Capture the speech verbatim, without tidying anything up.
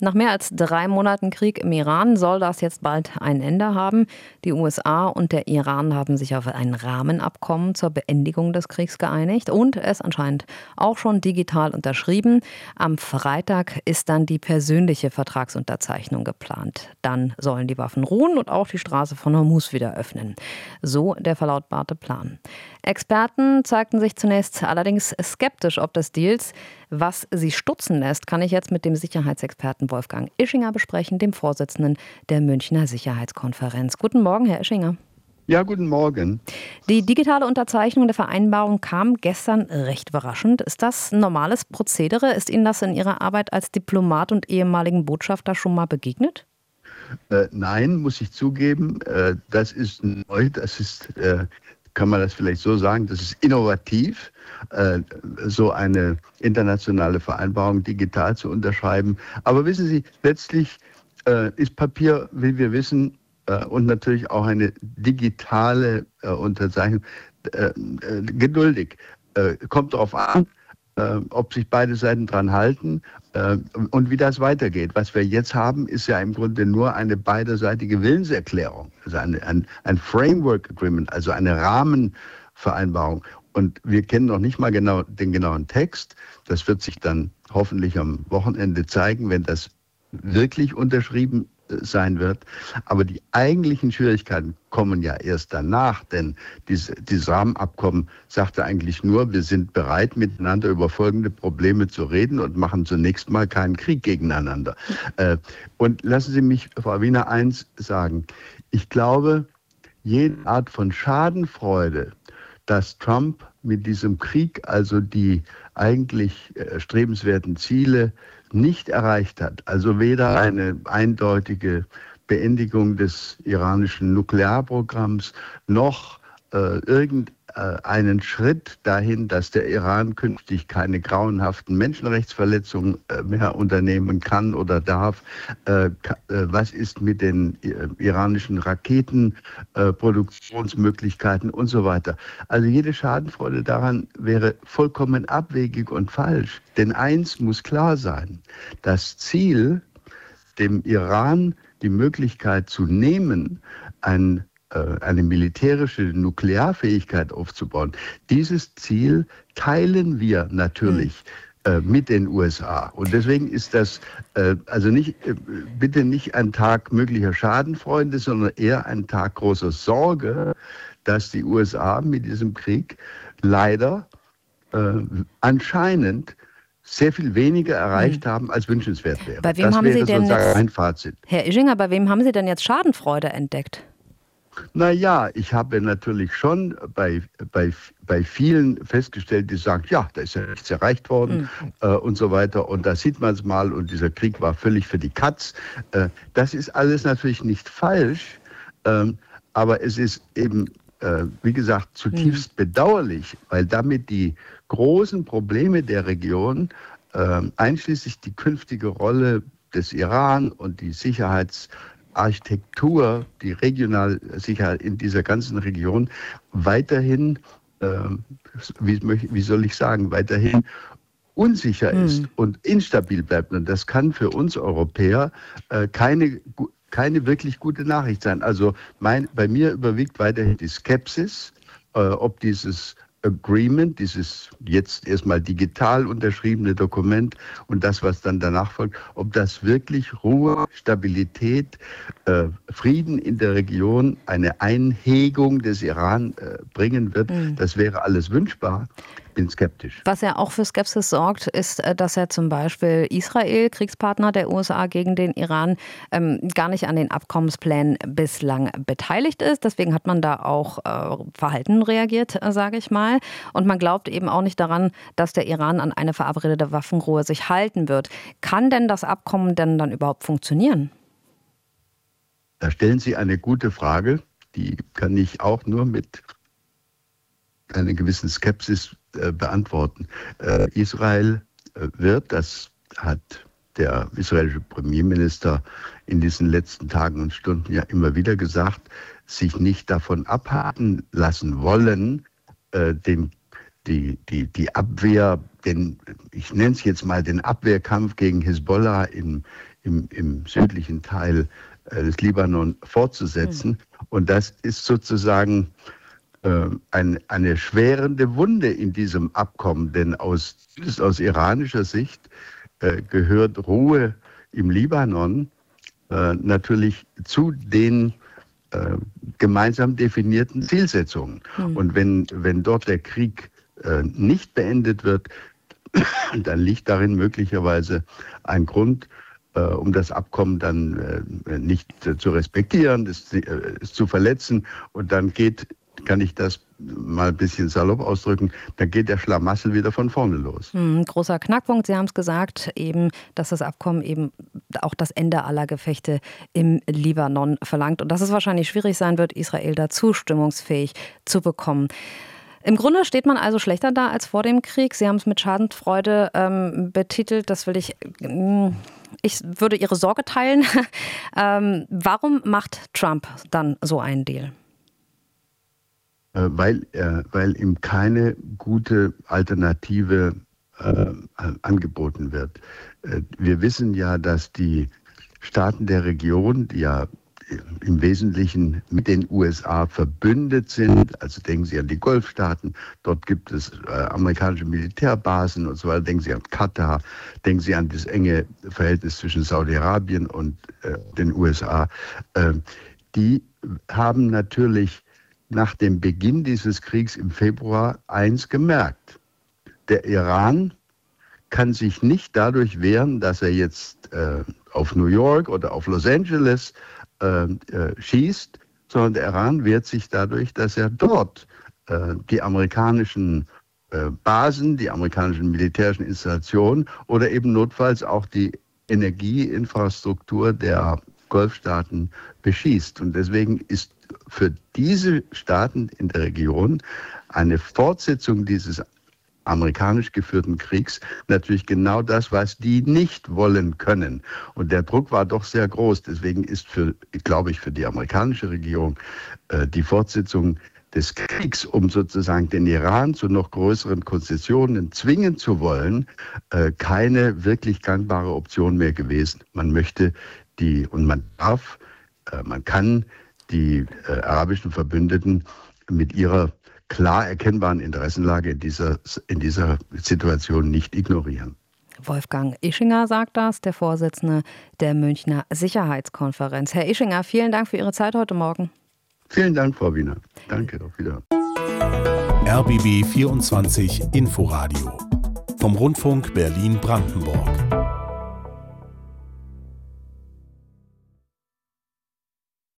Nach mehr als drei Monaten Krieg im Iran soll das jetzt bald ein Ende haben. Die U S A und der Iran haben sich auf ein Rahmenabkommen zur Beendigung des Kriegs geeinigt und es anscheinend auch schon digital unterschrieben. Am Freitag ist dann die persönliche Vertragsunterzeichnung geplant. Dann sollen die Waffen ruhen und auch die Straße von Hormuz wieder öffnen. So der verlautbarte Plan. Experten zeigten sich zunächst allerdings skeptisch ob des Deals. Was sie stutzen lässt, kann ich jetzt mit dem Sicherheitsexperten Wolfgang Ischinger besprechen, dem Vorsitzenden der Münchner Sicherheitskonferenz. Guten Morgen, Herr Ischinger. Ja, guten Morgen. Die digitale Unterzeichnung der Vereinbarung kam gestern recht überraschend. Ist das ein normales Prozedere? Ist Ihnen das in Ihrer Arbeit als Diplomat und ehemaligen Botschafter schon mal begegnet? Äh, nein, muss ich zugeben. Äh, das ist neu, das ist... Äh kann man das vielleicht so sagen, das ist innovativ, äh, so eine internationale Vereinbarung digital zu unterschreiben. Aber wissen Sie, letztlich äh, ist Papier, wie wir wissen, äh, und natürlich auch eine digitale äh, Unterzeichnung äh, äh, geduldig. Äh, kommt darauf an, äh, ob sich beide Seiten dran halten äh, und wie das weitergeht. Was wir jetzt haben, ist ja im Grunde nur eine beiderseitige Willenserklärung, also eine, ein, ein Framework Agreement, also eine Rahmenvereinbarung. Und wir kennen noch nicht mal genau den genauen Text. Das wird sich dann hoffentlich am Wochenende zeigen, wenn das wirklich unterschrieben sein wird. Aber die eigentlichen Schwierigkeiten kommen ja erst danach, denn dieses, dieses Rahmenabkommen sagte eigentlich nur, wir sind bereit, miteinander über folgende Probleme zu reden und machen zunächst mal keinen Krieg gegeneinander. Äh, und lassen Sie mich, Frau Wiener, eins sagen. Ich glaube, jede Art von Schadenfreude, dass Trump mit diesem Krieg also die eigentlich erstrebenswerten Ziele nicht erreicht hat, also weder eine eindeutige Beendigung des iranischen Nuklearprogramms noch äh, irgendeinen Schritt dahin, dass der Iran künftig keine grauenhaften Menschenrechtsverletzungen äh, mehr unternehmen kann oder darf. Äh, ka- äh, was ist mit den äh, iranischen Raketenproduktionsmöglichkeiten äh, und so weiter. Also jede Schadenfreude daran wäre vollkommen abwegig und falsch. Denn eins muss klar sein, das Ziel, dem Iran die Möglichkeit zu nehmen, ein eine militärische Nuklearfähigkeit aufzubauen. Dieses Ziel teilen wir natürlich mhm. äh, mit den U S A. Und deswegen ist das äh, also nicht, äh, bitte nicht ein Tag möglicher Schadenfreude, sondern eher ein Tag großer Sorge, dass die U S A mit diesem Krieg leider äh, anscheinend sehr viel weniger erreicht hm. haben, als wünschenswert wäre. Bei wem das haben wäre Sie denn sozusagen jetzt, mein Fazit. Herr Ischinger, bei wem haben Sie denn jetzt Schadenfreude entdeckt? Naja, ich habe natürlich schon bei, bei, bei vielen festgestellt, die sagen, ja, da ist ja nichts erreicht worden mhm. äh, und so weiter. Und da sieht man es mal und dieser Krieg war völlig für die Katz. Äh, das ist alles natürlich nicht falsch, ähm, aber es ist eben, äh, wie gesagt, zutiefst mhm. bedauerlich, weil damit die großen Probleme der Region, äh, einschließlich die künftige Rolle des Iran und die Sicherheits- Architektur, die regionale Sicherheit in dieser ganzen Region weiterhin, äh, wie, wie soll ich sagen, weiterhin unsicher mhm. ist und instabil bleibt. Und das kann für uns Europäer äh, keine, keine wirklich gute Nachricht sein. Also mein, bei mir überwiegt weiterhin die Skepsis, äh, ob dieses Agreement, dieses jetzt erstmal digital unterschriebene Dokument und das, was dann danach folgt, ob das wirklich Ruhe, Stabilität, äh, Frieden in der Region, eine Einhegung des Iran äh, bringen wird, mhm. das wäre alles wünschbar. Ich bin skeptisch. Was ja auch für Skepsis sorgt, ist, dass ja zum Beispiel Israel, Kriegspartner der U S A gegen den Iran, ähm, gar nicht an den Abkommensplänen bislang beteiligt ist. Deswegen hat man da auch äh, verhalten reagiert, äh, sage ich mal. Und man glaubt eben auch nicht daran, dass der Iran an eine verabredete Waffenruhe sich halten wird. Kann denn das Abkommen denn dann überhaupt funktionieren? Da stellen Sie eine gute Frage. Die kann ich auch nur mit einer gewissen Skepsis äh, beantworten. Äh, Israel äh, wird, das hat der israelische Premierminister in diesen letzten Tagen und Stunden ja immer wieder gesagt, sich nicht davon abhalten lassen wollen, äh, den, die, die, die Abwehr, den, ich nenne es jetzt mal den Abwehrkampf gegen Hisbollah im, im, im südlichen Teil äh, des Libanon fortzusetzen. Mhm. Und das ist sozusagen äh, ein, eine schwerende Wunde in diesem Abkommen, denn aus, aus iranischer Sicht äh, gehört Ruhe im Libanon äh, natürlich zu den äh, gemeinsam definierten Zielsetzungen. Mhm. Und wenn, wenn dort der Krieg äh, nicht beendet wird, dann liegt darin möglicherweise ein Grund, äh, um das Abkommen dann äh, nicht äh, zu respektieren, es, äh, es zu verletzen. Und dann geht, kann ich das mal ein bisschen salopp ausdrücken, dann geht der Schlamassel wieder von vorne los. Hm, großer Knackpunkt, Sie haben es gesagt, eben, dass das Abkommen eben auch das Ende aller Gefechte im Libanon verlangt und dass es wahrscheinlich schwierig sein wird, Israel da zustimmungsfähig zu bekommen. Im Grunde steht man also schlechter da als vor dem Krieg. Sie haben es mit Schadenfreude ähm, betitelt. Das will ich, ich würde Ihre Sorge teilen. ähm, warum macht Trump dann so einen Deal? Äh, weil, äh, weil ihm keine gute Alternative äh, angeboten wird. Äh, wir wissen ja, dass die Staaten der Region, die ja im Wesentlichen mit den U S A verbündet sind. Also denken Sie an die Golfstaaten, dort gibt es äh, amerikanische Militärbasen und so weiter. Denken Sie an Katar, denken Sie an das enge Verhältnis zwischen Saudi-Arabien und äh, den U S A. Äh, die haben natürlich nach dem Beginn dieses Kriegs im Februar eins gemerkt. Der Iran kann sich nicht dadurch wehren, dass er jetzt äh, auf New York oder auf Los Angeles äh, äh, schießt, sondern der Iran wehrt sich dadurch, dass er dort äh, die amerikanischen äh, Basen, die amerikanischen militärischen Installationen oder eben notfalls auch die Energieinfrastruktur der Golfstaaten beschießt. Und deswegen ist für diese Staaten in der Region eine Fortsetzung dieses amerikanisch geführten Kriegs natürlich genau das, was die nicht wollen können. Und der Druck war doch sehr groß. Deswegen ist, für, glaube ich, für die amerikanische Regierung äh, die Fortsetzung des Kriegs, um sozusagen den Iran zu noch größeren Konzessionen zwingen zu wollen, äh, keine wirklich gangbare Option mehr gewesen. Man möchte die, und man darf, äh, man kann die äh, arabischen Verbündeten mit ihrer klar erkennbaren Interessenlage in dieser, in dieser Situation nicht ignorieren. Wolfgang Ischinger sagt das, der Vorsitzende der Münchner Sicherheitskonferenz. Herr Ischinger, vielen Dank für Ihre Zeit heute Morgen. Vielen Dank, Frau Wiener. Danke, auf Wiedersehen. R B B vierundzwanzig Inforadio vom Rundfunk Berlin-Brandenburg.